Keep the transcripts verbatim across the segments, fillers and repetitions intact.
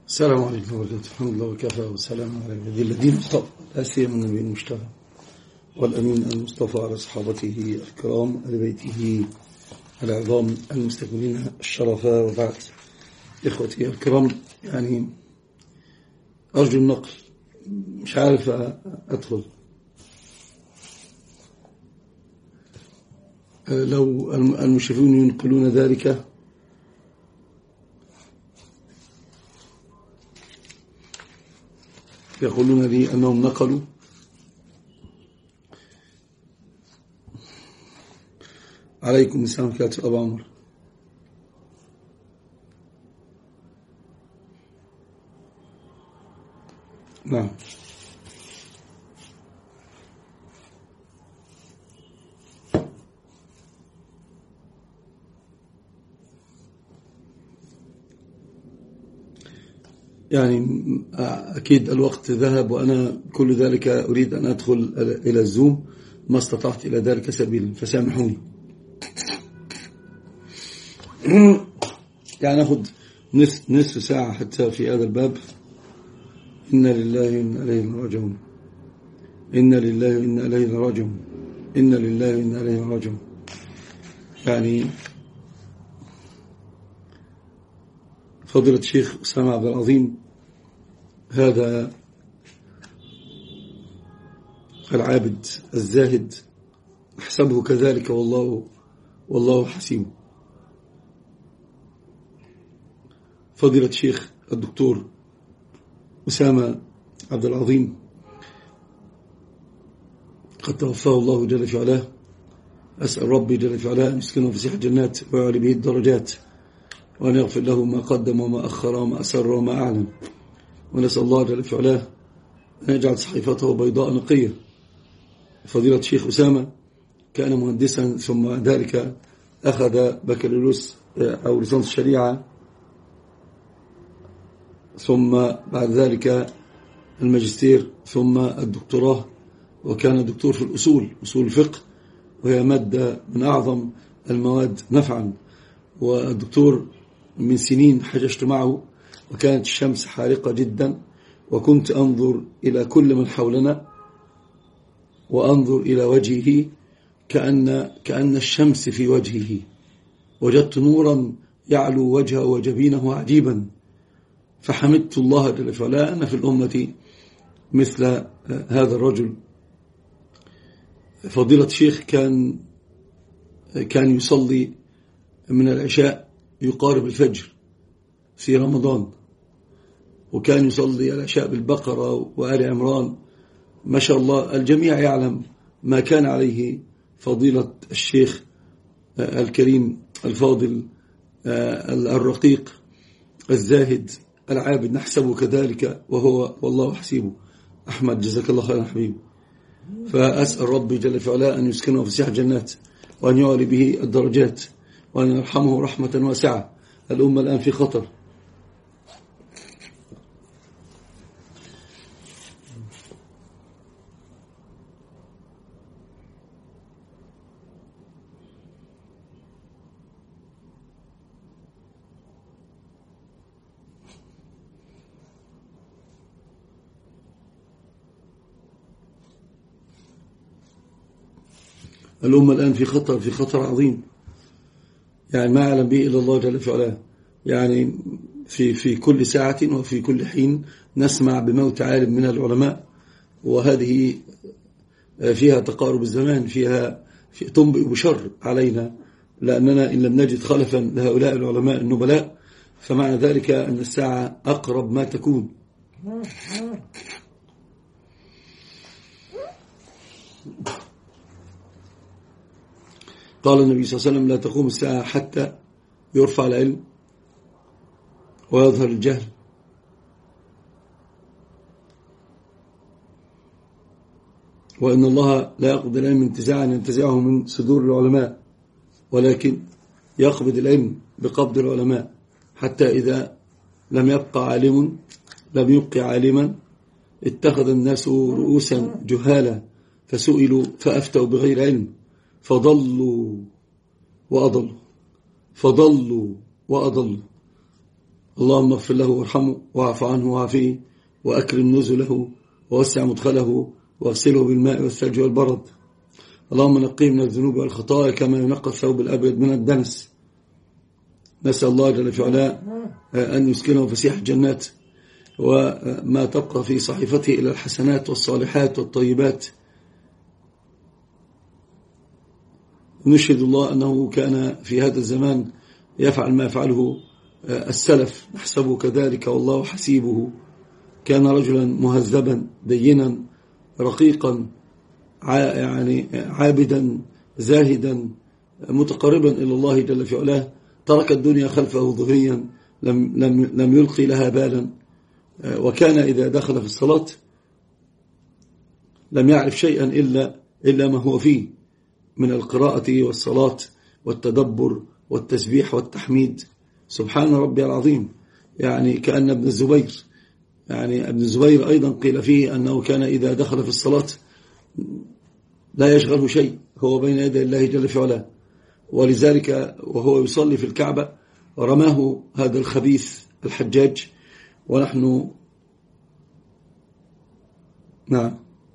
السلام عليكم ورحمة الله الحمد لله وكفى والسلام على عباد الذين اصطفى لا سيما النبي المجتبى والأمين المصطفى على صحابته الكرام آل بيته العظام المستكملين الشرفاء. وبعد إخوتي الكرام، يعني أرجو النقل، مش عارف أدخل. لو المشرفون ينقلون ذلك يقولون لي أنهم نقلوا. عليكم السلام كاتب أبو عمر. نعم، يعني أكيد الوقت ذهب، وأنا كل ذلك أريد أن أدخل إلى الزوم، ما استطعت إلى ذلك سبيلا، فسامحوني. يعني أخذ نصف, نصف ساعة حتى في هذا الباب. إنا لله وإنا إليه راجعون، إنا لله وإنا إليه راجعون، إنا لله وإنا إليه راجعون. يعني فضيلة الشيخ أسامة عبد العظيم هذا العابد الزاهد أحسبه كذلك، والله والله حسيبه. فضيلة الشيخ الدكتور أسامة عبد العظيم قد توفاه الله جل في علاه، أسأل ربي جل في علاه أن يسكنه في فسيح الجنات ويعلي به الدرجات، وأن يغفر له ما قدم وما أخر وما أسر وما أعلم، ونسأل الله جل في علاه أن يجعل صحيفته بيضاء نقية. فضيلة الشيخ أسامة كان مهندسا، ثم ذلك أخذ بكالوريوس أو ليسانس الشريعة، ثم بعد ذلك الماجستير، ثم الدكتوراه، وكان دكتور في الأصول، أصول الفقه، وهي مادة من أعظم المواد نفعا. والدكتور من سنين حججت معه، وكانت الشمس حارقة جدا، وكنت أنظر إلى كل من حولنا وأنظر إلى وجهه كأن, كأن الشمس في وجهه. وجدت نورا يعلو وجهه وجبينه عجيبا، فحمدت الله جل في علاه أن في الأمة مثل هذا الرجل. فضيلة الشيخ كان كان يصلي من العشاء يقارب الفجر في رمضان، وكان يصلي العشاء بالبقرة وآل عمران، ما شاء الله. الجميع يعلم ما كان عليه فضيلة الشيخ الكريم الفاضل الرقيق الزاهد العابد، نحسبه كذلك وهو والله حسيبه. أحمد جزاك الله خيرا حبيبي. فأسأل ربي جل في علاه أن يسكنه في فسيح الجنات، وأن يعلي به الدرجات، وأن يرحمه رحمة واسعة. الأمة الآن في خطر. الأمة الآن في خطر، في خطر عظيم، يعني ما يعلم به إلا الله جل في علاه. يعني في في كل ساعة وفي كل حين نسمع بموت عالم من العلماء، وهذه فيها تقارب الزمان، فيها في تنبئ بشر علينا، لأننا إن لم نجد خلفا لهؤلاء العلماء النبلاء، فمعنى ذلك أن الساعة أقرب ما تكون. قال النبي صلى الله عليه وسلم: لا تقوم الساعة حتى يرفع العلم ويظهر الجهل، وإن الله لا يقبض العلم انتزاعا ينتزعه من صدور العلماء، ولكن يقبض العلم بقبض العلماء، حتى إذا لم يبقى عالم لم يبقى عالما اتخذ الناس رؤوسا جهالا، فسئلوا فأفتوا بغير علم، فضلوا وأضلوا، فضلوا وأضلوا. اللهم اغفر له وارحمه واعف عنه وعافيه وأكرم نزله ووسع مدخله واغسله بالماء والثلج والبرد. اللهم نقيه من الذنوب والخطايا كما ينقى الثوب الأبيض من الدنس. نسأل الله جل في علاه أن يسكنه فسيح الجنات وما تبقى في صحيفته إلى الحسنات والصالحات والطيبات. ونشهد الله أنه كان في هذا الزمان يفعل ما يفعله السلف، نحسبه كذلك والله حسيبه. كان رجلا مهذبا دينا رقيقا يعني عابدا زاهدا متقربا إلى الله جل في علاه، ترك الدنيا خلفه ظهريا، لم, لم, لم يلقي لها بالا. وكان إذا دخل في الصلاة لم يعرف شيئا إلا, إلا ما هو فيه من القراءة والصلاة والتدبر والتسبيح والتحميد. سبحان ربي العظيم. يعني كأن ابن الزبير يعني ابن الزبير أيضا قيل فيه أنه كان إذا دخل في الصلاة لا يشغله شيء، هو بين يدي الله جل في علاه. ولذلك وهو يصلي في الكعبة رماه هذا الخبيث الحجاج، ونحن نعم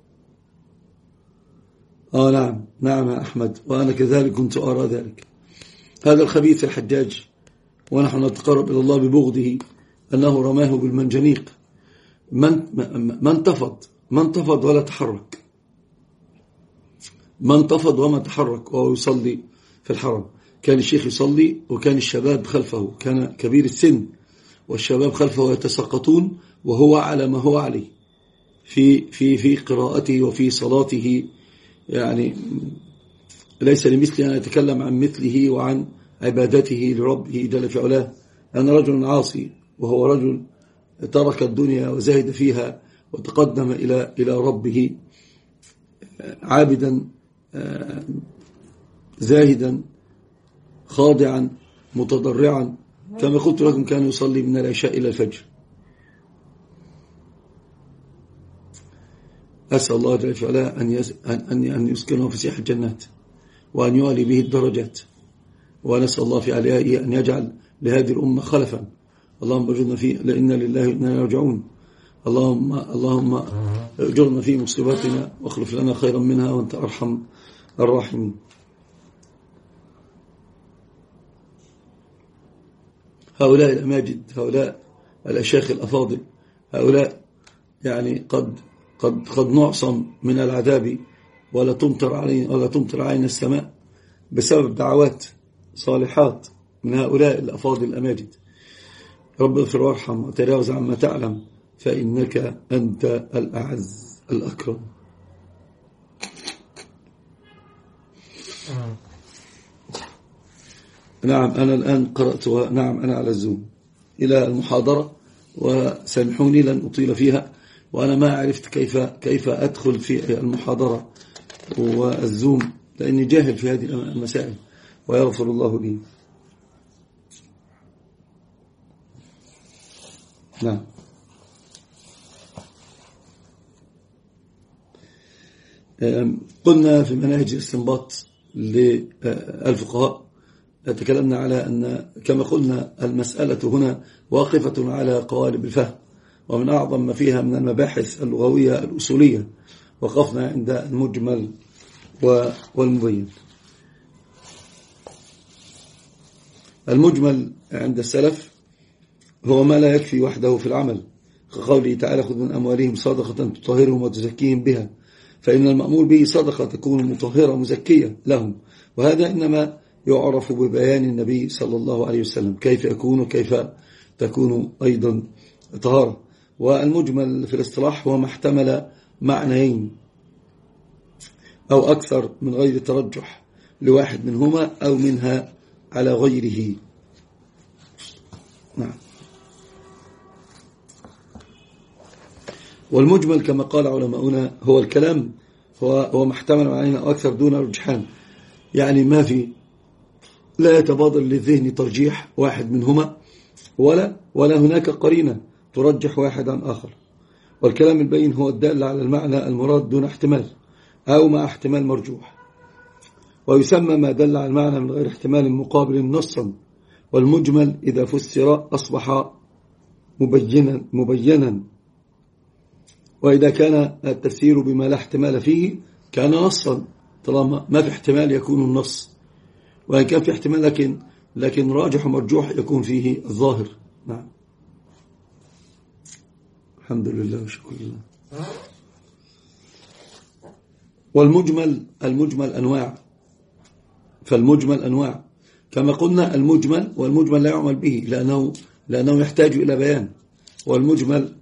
آه نعم نعم يا أحمد، وأنا كذلك كنت أرى ذلك. هذا الخبيث الحجاج ونحن نتقرب إلى الله ببغضه أنه رماه بالمنجنيق. من ما انتفض ما انتفض ولا تحرك، ما انتفض وما تحرك وهو يصلي في الحرم. كان الشيخ يصلي وكان الشباب خلفه، كان كبير السن والشباب خلفه يتساقطون وهو على ما هو عليه في في في قراءته وفي صلاته. يعني ليس لمثل أن يتكلم عن مثله وعن عبادته لربه جل في علاه. أنا رجل عاصي وهو رجل ترك الدنيا وزهد فيها وتقدم إلى إلى ربه عابدا زاهدا خاضعا متضرعا، كما قلت لكم كان يصلي من العشاء إلى الفجر. أسأل الله جل وعلا أن أن يسكنه في سيح الجنات وأن يعلي به الدرجات، ونسأل الله في عليائه أن يجعل لهذه الأمة خلفا. اللهم اجرنا فيه، لإنا لله وإنا راجعون. اللهم اللهم اجرنا في مصيباتنا واخلف لنا خيرا منها وأنت أرحم الراحمين. هؤلاء الأماجد، هؤلاء الأشياخ الأفاضل، هؤلاء يعني قد قد قد نعصم من العذاب ولا تمطر علينا ولا تمطر علينا السماء بسبب دعوات صالحات من هؤلاء الأفاضل الأماجد. رب اغفر وارحم وتجاوز عما تعلم فإنك أنت الأعز الأكرم. نعم أنا الآن قرأت، نعم أنا على الزوم إلى المحاضرة، وسامحوني لن أطيل فيها، وأنا ما عرفت كيف كيف أدخل في المحاضرة والزوم لأني جاهل في هذه المسائل، ويغفر الله لي. نعم قلنا في مناهج الاستنباط للفقهاء تكلمنا على أن كما قلنا المسألة هنا واقفة على قوالب الفهم، ومن أعظم ما فيها من المباحث اللغوية الأصولية وقفنا عند المجمل والمبين. المجمل عند السلف هو ما لا يكفي وحده في العمل، كقوله تعالى خذ من أموالهم صدقة تطهرهم وتزكيهم بها، فإن المأمور به صدقة تكون مطهرة مزكية لهم، وهذا إنما يعرف ببيان النبي صلى الله عليه وسلم كيف يكون وكيف تكون أيضا طهارة. والمجمل في الاصطلاح هو ما احتمل معنيين أو أكثر من غير ترجح لواحد منهما أو منها على غيره. نعم. والمجمل كما قال علماؤنا هو الكلام هو هو ما احتمل معنيين أو أكثر دون رجحان، يعني ما في لا يتبادر للذهن ترجيح واحد منهما ولا ولا هناك قرينة ترجح واحد عن آخر. والكلام البين هو الدال على المعنى المراد دون احتمال أو مع احتمال مرجوح، ويسمى ما دل على المعنى من غير احتمال مقابل نصا. والمجمل إذا فسر أصبح مبينا مبينا وإذا كان التفسير بما لا احتمال فيه كان نصا، طالما ما في احتمال يكون النص، وإن كان في احتمال لكن لكن راجح ومرجوح يكون فيه الظاهر. نعم. الحمد لله وشكر الله. والمجمل المجمل أنواع، فالمجمل أنواع كما قلنا. المجمل والمجمل لا يعمل به لأنه, لأنه يحتاج إلى بيان. والمجمل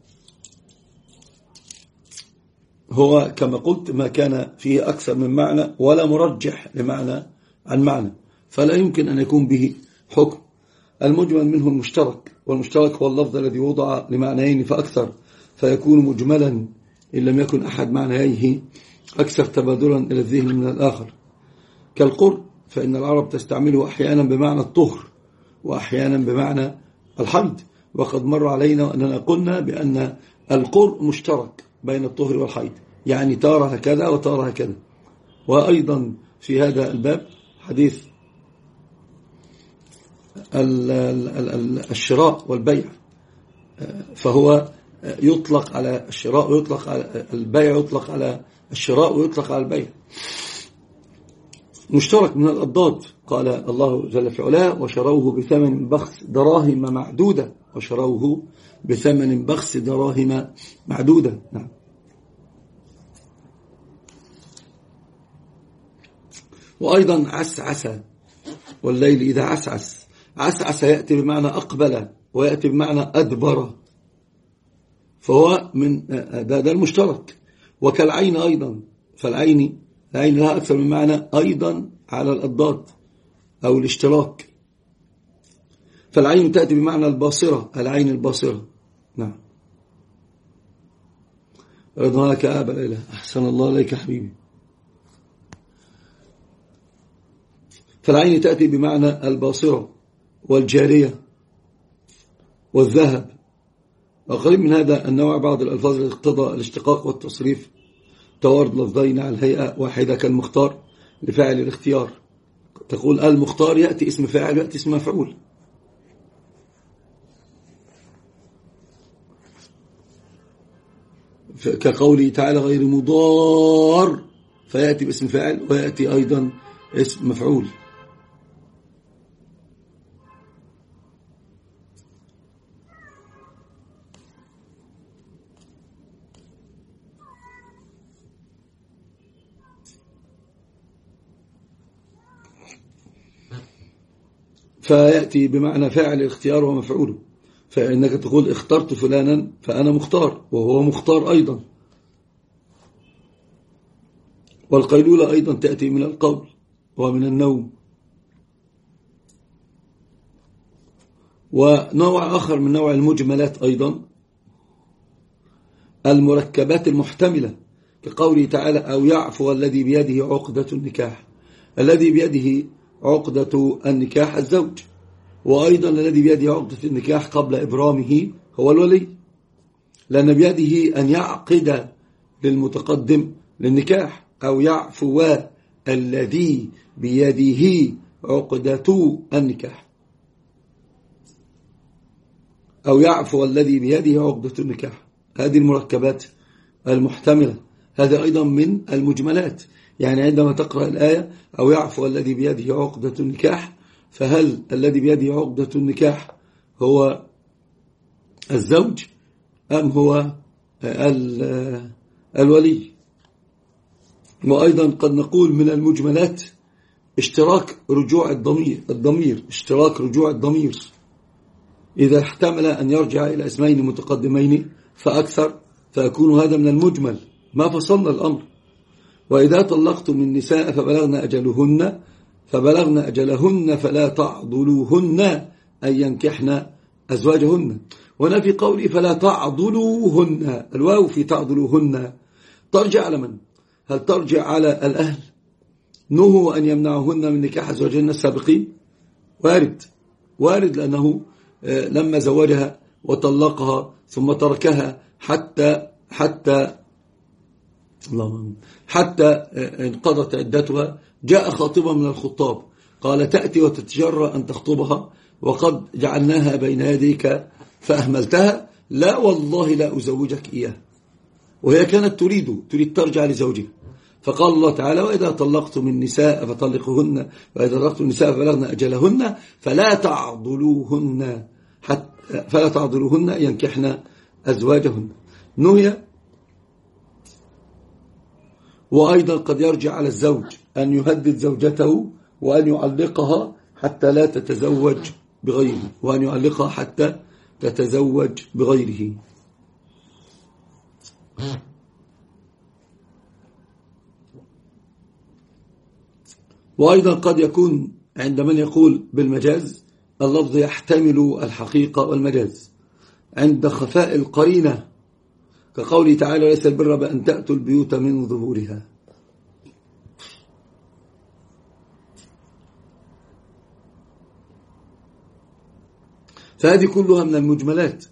هو كما قلت ما كان فيه أكثر من معنى ولا مرجح لمعنى عن معنى، فلا يمكن أن يكون به حكم. المجمل منه المشترك، والمشترك هو اللفظ الذي وضع لمعنيين فأكثر فيكون مجملا إن لم يكن أحد معنيه أكثر تبادلا إلى الذهن من الآخر، كالقرء، فإن العرب تستعمله أحيانا بمعنى الطهر وأحيانا بمعنى الحيض. وقد مر علينا أننا قلنا بأن القرء مشترك بين الطهر والحيض، يعني تارة هكذا وتارة هكذا. وأيضا في هذا الباب حديث الشراء والبيع، فهو يطلق على الشراء ويطلق على البيع، يطلق على الشراء ويطلق على البيع، مشترك من الأضداد. قال الله جل في علاه: وشروه بثمن بخس دراهم معدودة، وشروه بثمن بخس دراهم معدودة. نعم. وأيضا عسعس، والليل إذا عسعس. عسعس يأتي بمعنى أقبل ويأتي بمعنى أدبر، فهو من ده, ده المشترك. وكالعين أيضا، فالعين العين لها أكثر من معنى أيضا على الأضداد أو الاشتراك. فالعين تأتي بمعنى الباصرة، العين الباصرة. نعم. رضاك أبا الإله، أحسن الله إليك حبيبي. فالعين تأتي بمعنى الباصرة والجارية والذهب. وقريب من هذا النوع بعض الألفاظ التي اقتضى الاشتقاق والتصريف توارد لفظين على الهيئة واحدة، كالمختار لفاعل الاختيار، تقول المختار يأتي اسم فاعل ويأتي اسم مفعول. كقوله تعالى غير مضار، فيأتي باسم فاعل ويأتي أيضا اسم مفعول. فيأتي بمعنى فاعل الاختيار ومفعوله، فإنك تقول اخترت فلانا فأنا مختار وهو مختار أيضا. والقيلولة أيضا تأتي من القول ومن النوم. ونوع آخر من نوع المجملات أيضا المركبات المحتملة، كقوله تعالى أو يعفو الذي بيده عقدة النكاح. الذي بيده عقدة النكاح الزوج، وأيضا الذي بيده عقدة النكاح قبل إبرامه هو الولي، لأن بيده أن يعقد للمتقدم للنكاح. أو يعفو الذي بيده عقدة النكاح، أو يعفو الذي بيده عقدة النكاح. هذه المركبات المحتملة، هذا أيضا من المجملات. يعني عندما تقرأ الآية أو يعفو الذي بيده عقدة النكاح، فهل الذي بيده عقدة النكاح هو الزوج أم هو الولي؟ وأيضا قد نقول من المجملات اشتراك رجوع الضمير الضمير اشتراك رجوع الضمير إذا احتمل أن يرجع إلى اسمين متقدمين فأكثر، فيكون هذا من المجمل ما فصلنا الأمر. وإذا طلقتم النساء فبلغن أجلهن فبلغن أجلهن فلا تعضلوهن أن ينكحن أزواجهن. وهنا في قولي فلا تعضلوهن، الواو في تعضلوهن ترجع على من؟ هل ترجع على الأهل نهوا أن يمنعوهن من نكاح أزواجهن السابقين؟ وارد وارد لأنه لما زوجها وطلقها ثم تركها حتى حتى اللهم حتى انقضت عدتها، جاء خاطبا من الخطاب قال تأتي وتتجرأ أن تخطبها وقد جعلناها بين يديك فأهملتها، لا والله لا أزوجك إياه. وهي كانت تريد تريد ترجع لزوجها، فقال الله تعالى: وإذا طلقتم النساء فطلقوهن، وإذا طلقتم النساء فبلغن أجلهن فلا تعضلوهن حتى فلا تعضلوهن ينكحن أزواجهن. نهي. وأيضا قد يرجع على الزوج أن يهدد زوجته وأن يعلقها حتى لا تتزوج بغيره، وأن يعلقها حتى تتزوج بغيره. وأيضا قد يكون عند من يقول بالمجاز اللفظ يحتمل الحقيقة والمجاز عند خفاء القرينة، كقوله تعالى: ليس البر بأن تأتوا البيوت من ظهورها. فهذه كلها من المجملات.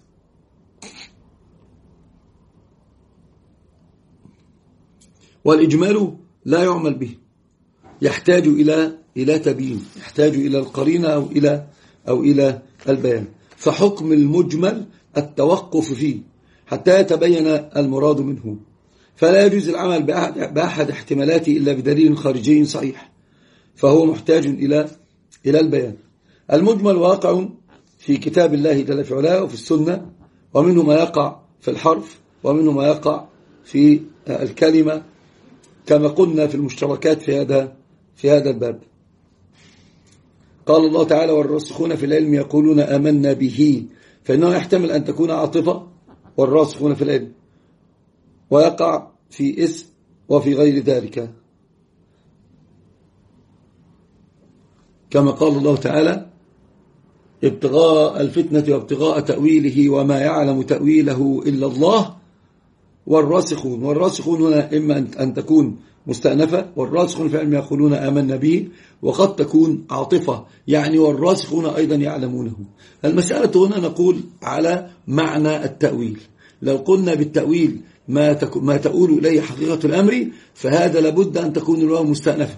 والإجمال لا يعمل به، يحتاج إلى إلى تبيين، يحتاج إلى القرينة أو إلى أو إلى البيان. فحكم المجمل التوقف فيه حتى يتبين المراد منه، فلا يجوز العمل بأحد احتمالاته إلا بدليل خارجي صحيح، فهو محتاج إلى إلى البيان. المجمل واقع في كتاب الله جل في علاه وفي السنة، ومنه ما يقع في الحرف ومنه ما يقع في الكلمة، كما قلنا في المشتركات في هذا في هذا الباب. قال الله تعالى: والراسخون في العلم يقولون آمنا به، فإنه يحتمل أن تكون عاطفة والراسخون في العلم، ويقع في اسم وفي غير ذلك، كما قال الله تعالى: ابتغاء الفتنة وابتغاء تأويله وما يعلم تأويله إلا الله والراسخون. والراسخون هنا إما أن تكون مستأنفة، والراسخون في العلم يقولون آمنا به، وقد تكون عاطفة، يعني والراسخون أيضا يعلمونه. المسألة هنا نقول على معنى التأويل. لو قلنا بالتأويل ما ما تؤول إليه حقيقة الأمر، فهذا لابد أن تكون الواو مستأنفة.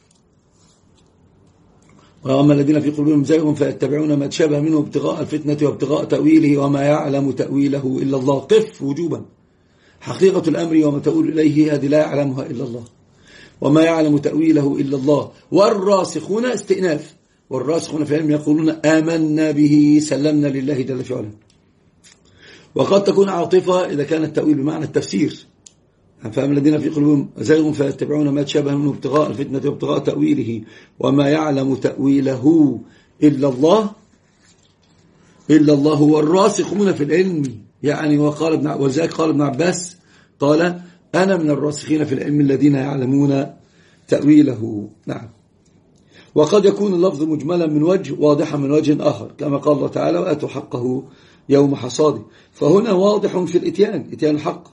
وأما الذين في قلوبهم زيغ فيتبعون ما تشابه منه ابتغاء الفتنة وابتغاء تأويله وما يعلم تأويله إلا الله. قف وجوبا. حقيقة الأمر وما تؤول إليه هذه لا يعلمها إلا الله، وما يعلم تأويله إلا الله. والراسخون استئناف، والراسخون في العلم يقولون آمنا به، سلمنا لله جل في علاه. وقد تكون عاطفة إذا كان التأويل بمعنى التفسير، فأما الذين في قلوبهم زيغ فيتبعون ما تشابه منه ابتغاء الفتنة وابتغاء تأويله وما يعلم تأويله إلا الله إلا الله هو الراسخون في العلم. يعني وقال ابن وذلك قال ابن عباس قال: أنا من الراسخين في العلم الذين يعلمون تأويله. نعم. وقد يكون اللفظ مجملا من وجه، واضحا من وجه آخر، كما قال الله تعالى: وآتوا حقه يوم حصاده. فهنا واضح في الاتيان، اتيان الحق.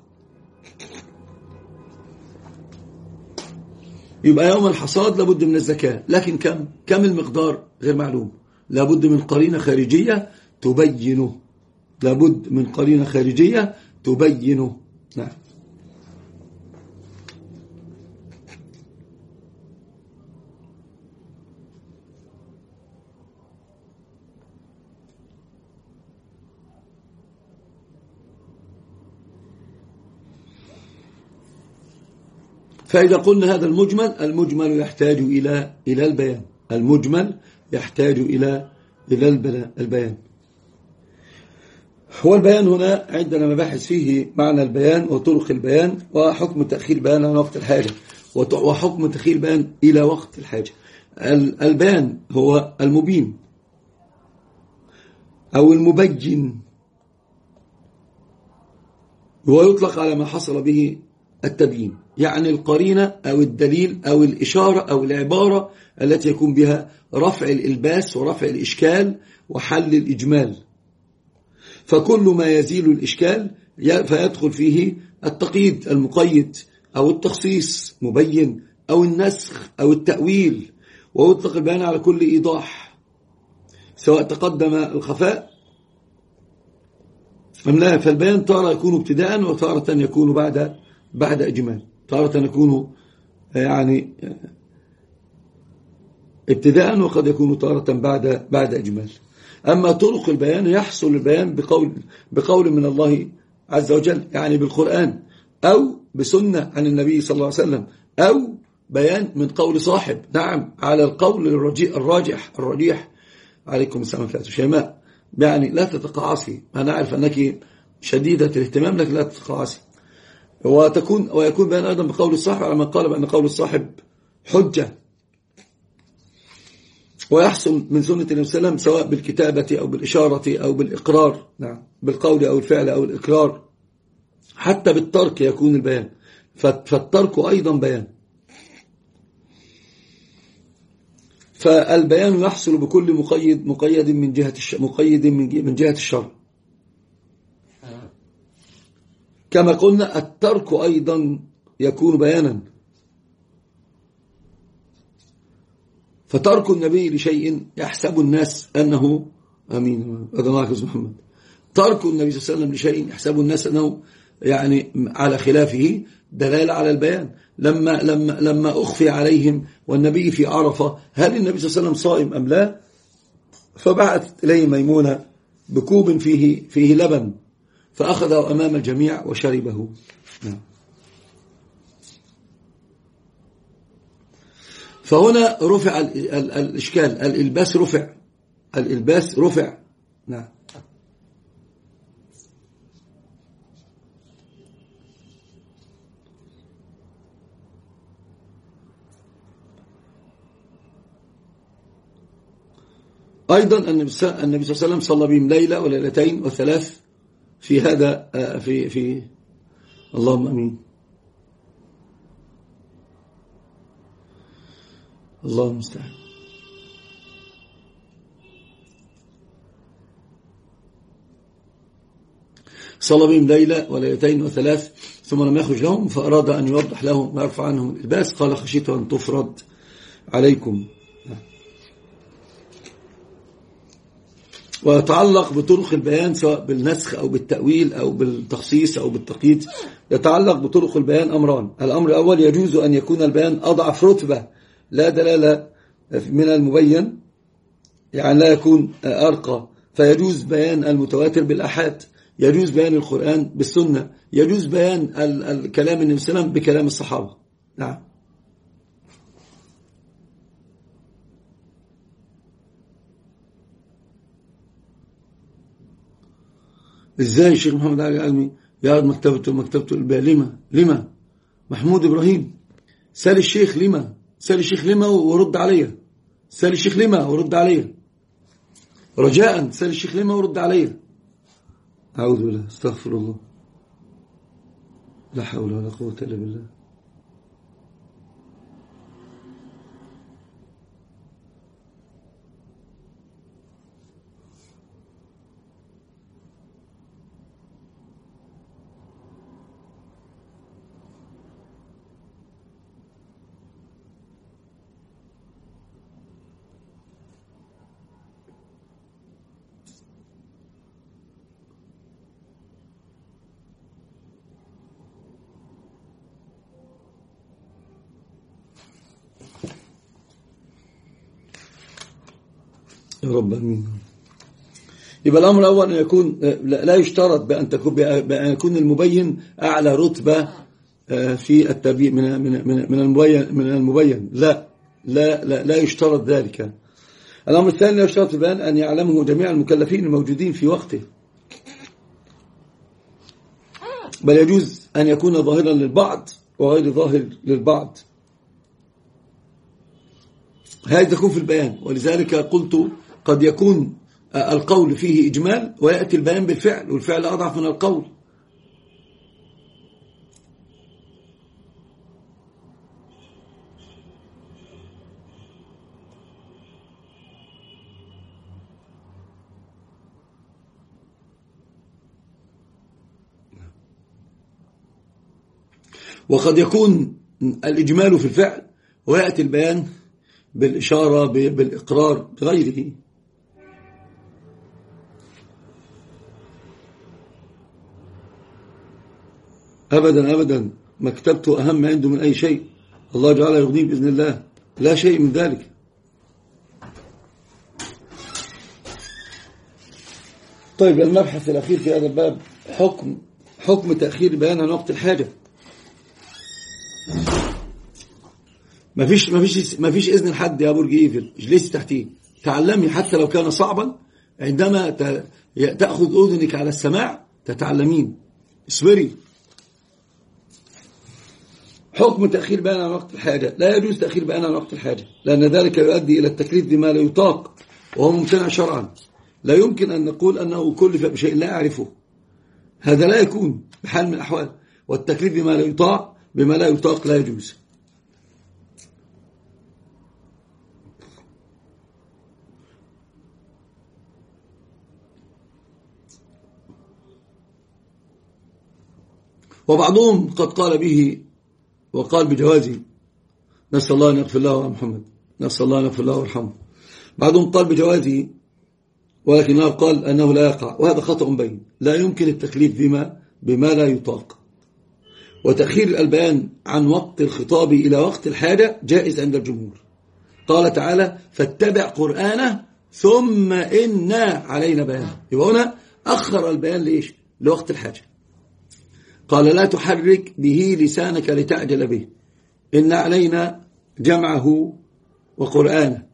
يبقى يوم الحصاد لابد من الزكاة، لكن كم كم المقدار غير معلوم، لابد من قرينة خارجية تبينه، لابد من قرينة خارجية تبينه. نعم. فإذا قلنا هذا المجمل، المجمل يحتاج إلى إلى البيان، المجمل يحتاج إلى إلى البيان. هو البيان هنا عندنا مباحث فيه معنى البيان وطرق البيان، وحكم تأخير البيان عن وقت الحاجة، وحكم تأخير البيان إلى وقت الحاجة. البيان هو المبين أو المبين، ويطلق على ما حصل به التبيين، يعني القرينة أو الدليل أو الإشارة أو العبارة التي يكون بها رفع الإلباس ورفع الإشكال وحل الإجمال. فكل ما يزيل الإشكال فيدخل فيه التقييد المقيد أو التخصيص مبين أو النسخ أو التأويل، ويطلق البيان على كل إيضاح سواء تقدم الخفاء أم لا. فالبيان تارة يكون ابتداء وتارة يكون بعد بعد إجمال، تارة يكون يعني ابتداء وقد يكون تارة بعد بعد إجمال. أما طرق البيان يحصل البيان بقول, بقول من الله عز وجل، يعني بالقرآن أو بسنة عن النبي صلى الله عليه وسلم، أو بيان من قول صاحب. نعم، على القول الراجح الرجيح. عليكم السلام ورحمة الله شيماء. يعني لا تتقاعسي، أنا أعرف أنك شديدة الاهتمام، لكن لا تتقاعسي. وتكون ويكون بيان أيضا بقول الصاحب على من قال بأن قول الصاحب حجة. ويحصل من سنة النبي صلى الله عليه وسلم سواء بالكتابة أو بالإشارة أو بالإقرار، نعم، بالقول أو الفعل أو الإقرار، حتى بالترك يكون البيان، فالترك أيضا بيان. فالبيان يحصل بكل مقيد مقيد من جهة مقيد من جهة الشرع. كما قلنا الترك أيضا يكون بيانا. فترك النبي لشيء يحسب الناس أنه أمين أدناك محمد ترك النبي صلى الله عليه وسلم لشيء يحسب الناس أنه يعني على خلافه دلالة على البيان. لما لما لما أخفي عليهم والنبي في عرفة هل النبي صلى الله عليه وسلم صائم أم لا، فبعثت إليه ميمونة بكوب فيه فيه لبن فأخذه أمام الجميع وشربه. فهنا رفع الإشكال، الإلباس رفع، الإلباس رفع. نعم. أيضا النبي صلى الله عليه وسلم صلى بهم ليلة وليلتين وثلاث في هذا في في اللهم أمين اللهم المستعان. صلى بهم ليلة وليلتين وثلاث ثم لم يخرج لهم، فأراد أن يوضح لهم ويرفع عنهم الإلباس، قال خشيت أن تفرض عليكم. ويتعلق بطرق البيان سواء بالنسخ أو بالتأويل أو بالتخصيص أو بالتقييد، يتعلق بطرق البيان أمران. الأمر الأول يجوز أن يكون البيان أضعف رتبة لا دلالة من المبين، يعني لا يكون أرقى، فيجوز بيان المتواتر بالأحاد، يجوز بيان القرآن بالسنة، يجوز بيان الكلام النبي صلى الله عليه وسلم بكلام الصحابة. نعم. ازاي الشيخ محمد علي علمي يقعد مكتبته مكتبته البيع؟ لما لما محمود إبراهيم سال الشيخ لما سال الشيخ لما ورد عليا، سال الشيخ لما ورد عليا، رجاء سال الشيخ لما ورد عليا. أعوذ بالله، استغفر الله، لا حول ولا قوة إلا بالله. يا رب امين. يبقى الامر الاول ان يكون لا يشترط بان تكون بان يكون المبين اعلى رتبه في التبيين من من من المبين من المبين لا لا لا, لا يشترط ذلك. الامر الثاني لا يشترط بان ان يعلمه جميع المكلفين الموجودين في وقته، بل يجوز ان يكون ظاهرا للبعض وغير ظاهر للبعض. هذه تكون في البيان. ولذلك قلت قد يكون القول فيه إجمال ويأتي البيان بالفعل، والفعل أضعف من القول. وقد يكون الإجمال في الفعل ويأتي البيان بالإشارة بالإقرار بغيره. أبدا أبدا، مكتبته أهم عنده من أي شيء، الله جعل يغنيه بإذن الله، لا شيء من ذلك. طيب المبحث الأخير في هذا الباب حكم حكم تأخير بيان عن وقت الحاجة. ما فيش ما فيش ما فيش إذن حد يا برج إيفل، اجلسي تحتيه تعلمي حتى لو كان صعبا. عندما تأخذ أذنك على السماع تتعلمين، اصبري. حكم تأخير بيان عن وقت الحاجة: لا يجوز تأخير بيان عن وقت الحاجة، لأن ذلك يؤدي إلى التكليف بما لا يطاق وهو ممتنع شرعا. لا يمكن أن نقول أنه كلف بشيء لا أعرفه، هذا لا يكون بحال من الأحوال. والتكليف بما لا يطاق بما لا يطاق لا يجوز. وبعضهم قد قال به وقال بجوازه، نسأل الله أن يغفر له يا محمد، نسأل الله أن يغفر له ويرحمه. بعضهم قال بجوازه ولكنه قال أنه لا يقع، وهذا خطأ بين. لا يمكن التكليف بما بما لا يطاق. وتأخير البيان عن وقت الخطاب إلى وقت الحاجة جائز عند الجمهور. قال تعالى: فاتبع قرآنه ثم إنا علينا بيانه. يبقى هنا أخر البيان ليش؟ لوقت الحاجة. قال: لا تحرك به لسانك لتعجل به إن علينا جمعه وقرآنه.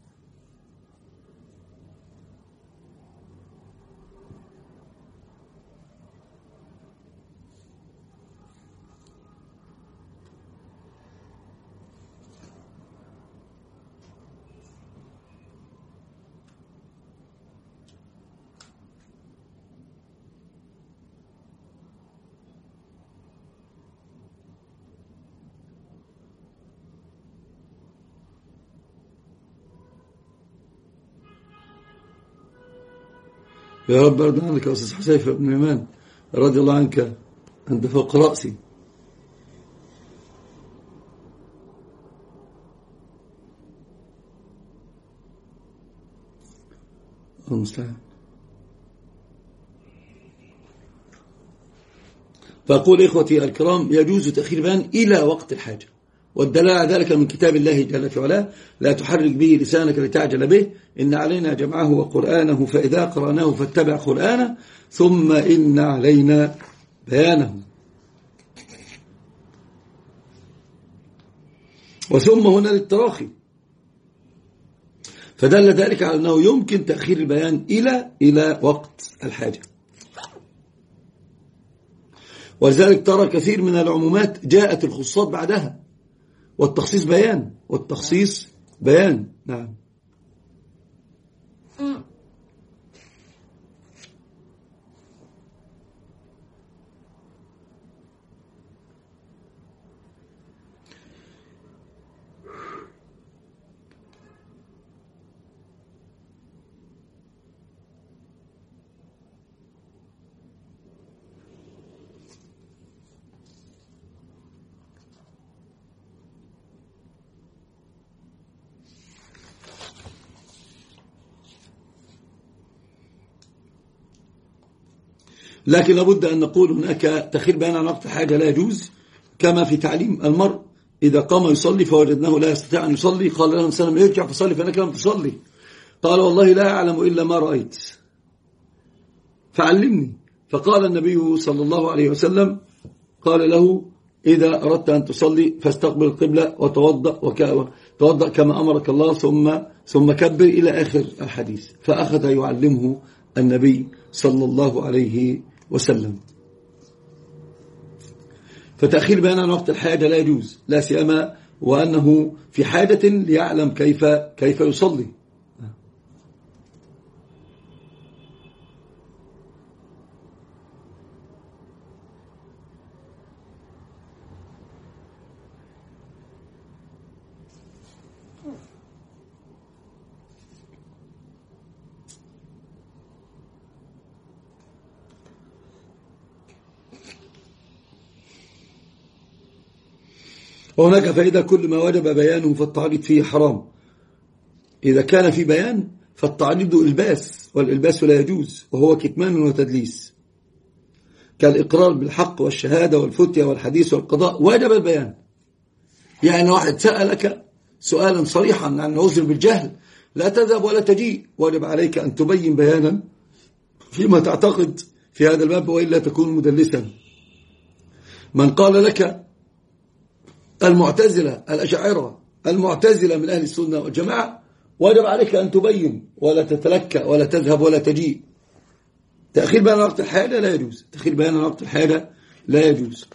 يا رب أرضى عنك يا أستاذ حسيفة بن إيمان، رضي الله عنك، أنت فوق رأسي. المستعان. فأقول إخوتي الكرام: يجوز تأخير بيان إلى وقت الحاجة، والدلالة على ذلك من كتاب الله جل وعلا: لا تحرك به لسانك لتعجل به إن علينا جمعه وقرآنه فإذا قرأناه فاتبع قرآنه ثم إن علينا بيانه. وثم هنا للتراخي، فدل ذلك على أنه يمكن تأخير البيان إلى إلى وقت الحاجة. ولذلك ترى كثير من العمومات جاءت الخصوصات بعدها، والتخصيص بيان والتخصيص بيان. نعم. لكن لابد أن نقول هناك تأخير بيان عن وقت الحاجة لا يجوز، كما في تعليم المرء إذا قام يصلي فوجدناه لا يستطيع أن يصلي قال له سلام ارجع فصلي فإنك لم تصلي، قال والله لا أعلم إلا ما رأيت فعلمني. فقال النبي صلى الله عليه وسلم قال له: إذا أردت أن تصلي فاستقبل القبلة وتوضأ وتوضأ كما أمرك الله ثم ثم كبر إلى آخر الحديث. فأخذ يعلمه النبي صلى الله عليه وسلم. فتأخير بيان عن وقت الحاجة لا يجوز، لا سيما وأنه في حاجة ليعلم كيف كيف يصلي. وهناك فإذا كل ما وجب بيانه فالتعريض فيه حرام. إذا كان في بيان فالتعريض إلباس، والإلباس لا يجوز، وهو كتمان وتدليس، كالإقرار بالحق والشهادة والفتية والحديث والقضاء وجب البيان. يعني واحد سألك سؤالا صريحا عن عذر بالجهل لا تذهب ولا تجيء، وجب عليك أن تبين بيانا فيما تعتقد في هذا الباب وإلا تكون مدلسا. من قال لك المعتزلة الأشاعرة المعتزلة من أهل السنة والجماعة وجب عليك أن تبين ولا تتلكى ولا تذهب ولا تجيء. تأخير بيان وقت الحاجة لا يجوز، تأخير بيان وقت الحاجة لا يجوز.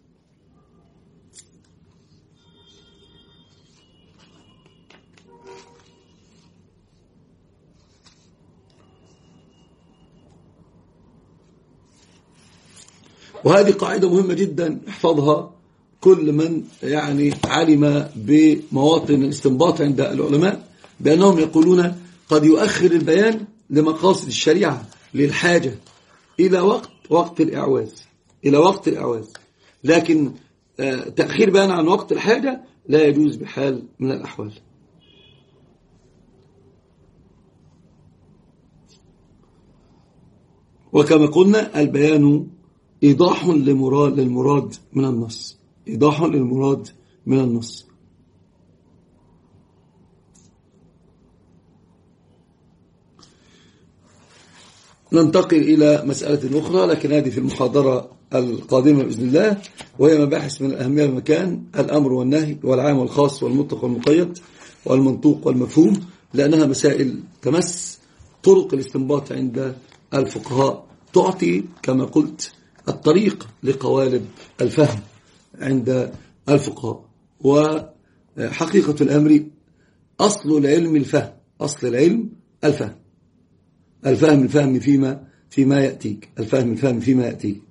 وهذه قاعدة مهمة جدا احفظها كل من يعني علم بمواطن الاستنباط عند العلماء، بأنهم يقولون قد يؤخر البيان لمقاصد الشريعة للحاجة إلى وقت وقت الإعواز إلى وقت الإعواز، لكن تأخير بيان عن وقت الحاجة لا يجوز بحال من الأحوال. وكما قلنا البيان إيضاح للمراد للمراد من النص، إيضاح للمراد من النص. ننتقل إلى مسألة أخرى، لكن هذه في المحاضرة القادمة بإذن الله، وهي مباحث من الأهمية والمكان: الأمر والنهي والعام والخاص والمطلق والمقيد والمنطوق والمفهوم، لأنها مسائل تمس طرق الاستنباط عند الفقهاء، تعطي كما قلت الطريق لقوالب الفهم عند الفقهاء. وحقيقة الأمر أصل العلم الفهم، أصل العلم الفهم، الفهم الفهم فيما فيما يأتيك، الفهم الفهم فيما يأتيك.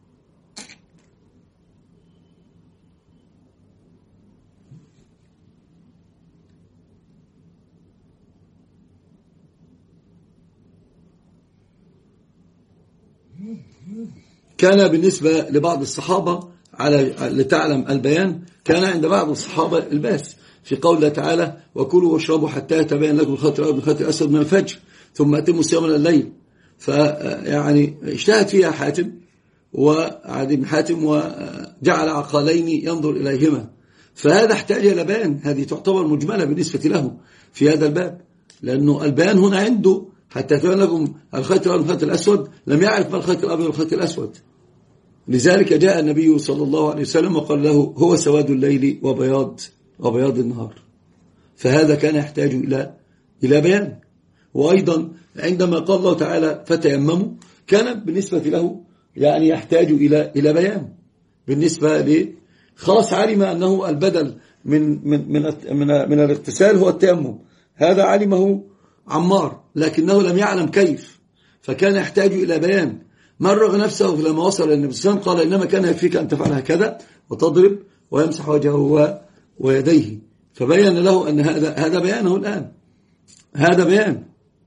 كان بالنسبة لبعض الصحابة على لتعلم البيان، كان عند بعض الصحابة الباس في قول الله تعالى: وكلوا واشربوا حتى يتبين لكم الخيط الأبيض من الخيط الأسود من الفجر ثم أتموا الصيام من الليل. فيعني اجتهد فيها حاتم وعدي بن حاتم وجعل عقالين ينظر إليهما، فهذا احتاج إلى بيان. هذه تعتبر مجملة بالنسبة له في هذا الباب، لأنه البيان هنا عنده حتى يتبين لكم الخيط الأبيض من الخيط الأسود، لم يعرف ما الخيط الأبيض والخيط الأسود. لذلك جاء النبي صلى الله عليه وسلم وقال له: هو سواد الليل وبياض وبياض النهار. فهذا كان يحتاج إلى إلى بيان. وأيضا عندما قال الله تعالى: فتيمموا، كان بالنسبة له يعني يحتاج إلى إلى بيان. بالنسبة ل خلاص علم أنه البدل من من من من, من الاغتسال هو التيمم، هذا علمه عمار، لكنه لم يعلم كيف، فكان يحتاج إلى بيان. مرغ نفسه لما وصل إلى النبي صلى الله عليه وسلم قال: إنما كان يكفيك أن تفعل هكذا وتضرب ويمسح وجهه ويديه، فبين له أن هذا هذا بيانه الآن، هذا بيان.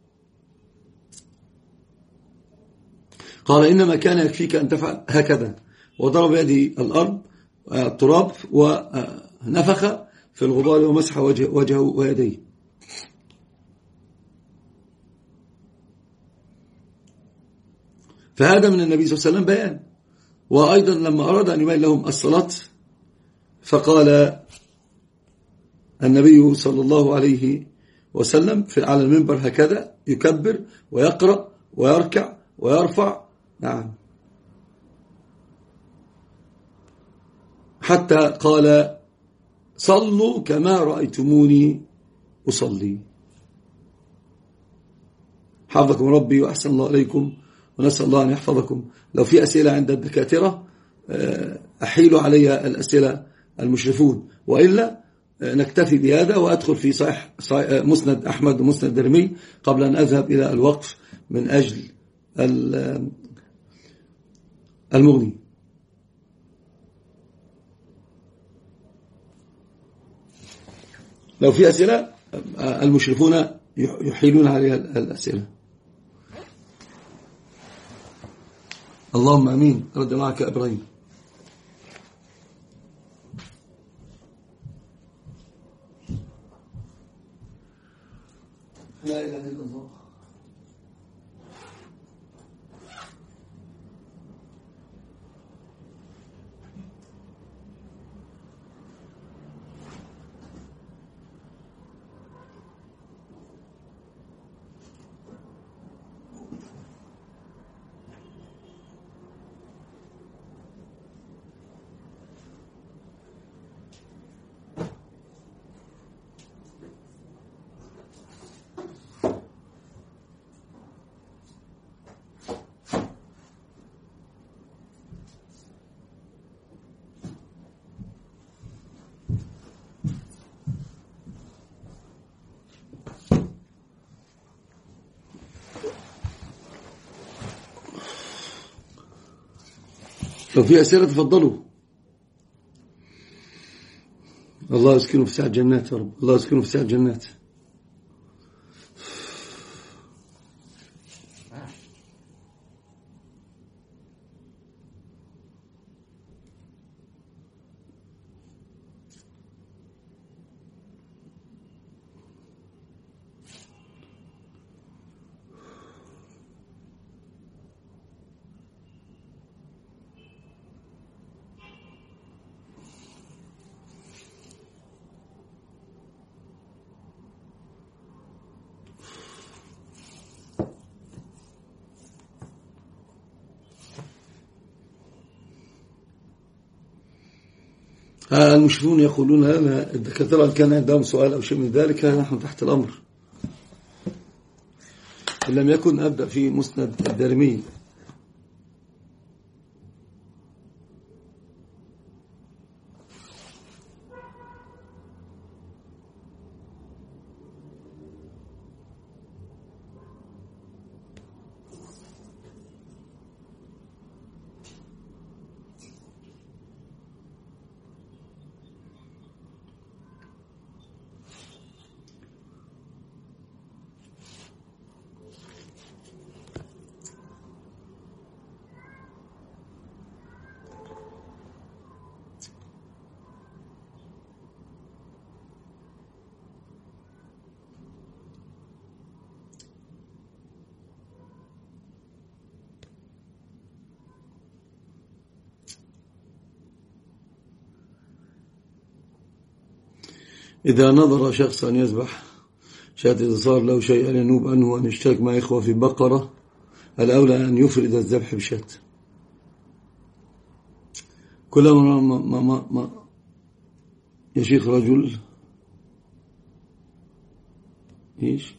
قال: إنما كان يكفيك أن تفعل هكذا، وضرب يده الأرض التراب ونفخ في الغبار ومسح وجهه ويديه. فهذا من النبي صلى الله عليه وسلم بيان. وأيضا لما أراد أن يبين لهم الصلاة فقال النبي صلى الله عليه وسلم في على المنبر هكذا يكبر ويقرأ ويركع ويرفع، نعم، حتى قال: صلوا كما رأيتموني أصلي. حفظكم ربي وأحسن الله عليكم، ونسأل الله أن يحفظكم. لو في أسئلة عند الدكاترة أحيلوا علي الأسئلة المشرفون، وإلا نكتفي بهذا وأدخل في صحيح مسند أحمد ومسند درمي قبل أن أذهب إلى الوقف من أجل المغني. لو في أسئلة المشرفون يحيلون عليها الأسئلة. اللهم أمين. رد معك إبراهيم. لا إله إلا الله. لو في أسئلة تفضلوا. الله يسكنه في سعة جنات يا رب، الله يسكنه في سعة جنات. المشركون يقولون لنا الدكاترة كان عندهم سؤال أو شيء من ذلك نحن تحت الأمر. إن لم يكن أبدأ في مسند الدارمي. إذا نظر شخص أن يذبح شاة إذا صار له شيء أن ينوب عنه وأن يشترك مع إخوة في بقرة، الأولى أن يفرد الذبح بشاة. كلما ما ما ما ما يا شيخ رجل إيش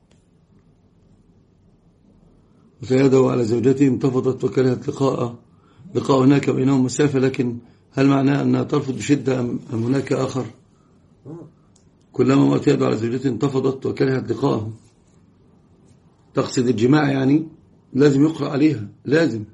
وسيده على زوجته انتفضت وكرهت لقاء لقاء هناك بينهم مسافة، لكن هل معناه أنها ترفض بشدة أم هناك آخر؟ كلما مات يده على زوجته انتفضت وكرهت لقاءه، تقصد الجماع يعني، لازم يقرأ عليها، لازم.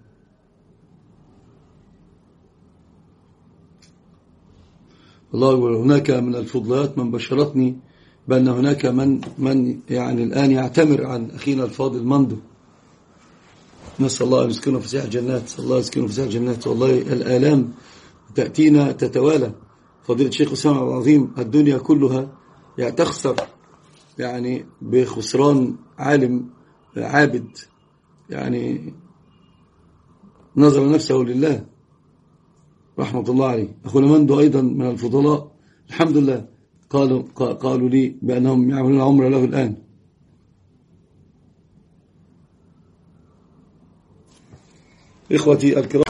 الله أكبر. هناك من الفضلات من بشرتني بأن هناك من من يعني الآن يعتمر عن أخينا الفاضل مندو، نسأل الله أن يسكنه في سعة جنات، نسأل الله يسكنه في سعة جنات. والله الآلام تأتينا تتوالى. فضيلة الشيخ أسامة العظيم الدنيا كلها يعني تخسر يعني بخسران عالم عابد يعني نظر نفسه لله رحمة الله عليه. أخونا مندو أيضا من الفضلاء الحمد لله، قالوا قالوا لي بأنهم يعملون عمرة له الآن. إخوتي الكرام